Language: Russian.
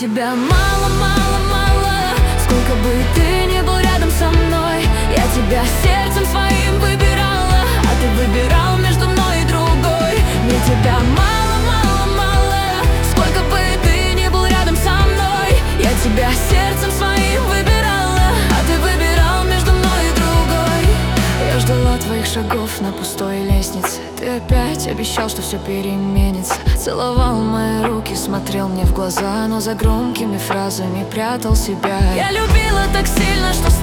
тебя мало, мало, мало. Сколько бы ты ни был рядом со мной, я тебя сердцем своим выбирала, а ты выбирал между мной и другой. Мне тебя мало, мало, мало. Сколько бы ты ни был рядом со мной, я тебя сердцем своим выбирала, а ты выбирал между мной и другой. Я ждала твоих шагов на пустой лестнице. Ты опять обещал, что все переменится. Целовал мои руки, смотрел мне в глаза, но за громкими фразами прятал себя. Я любила так сильно, что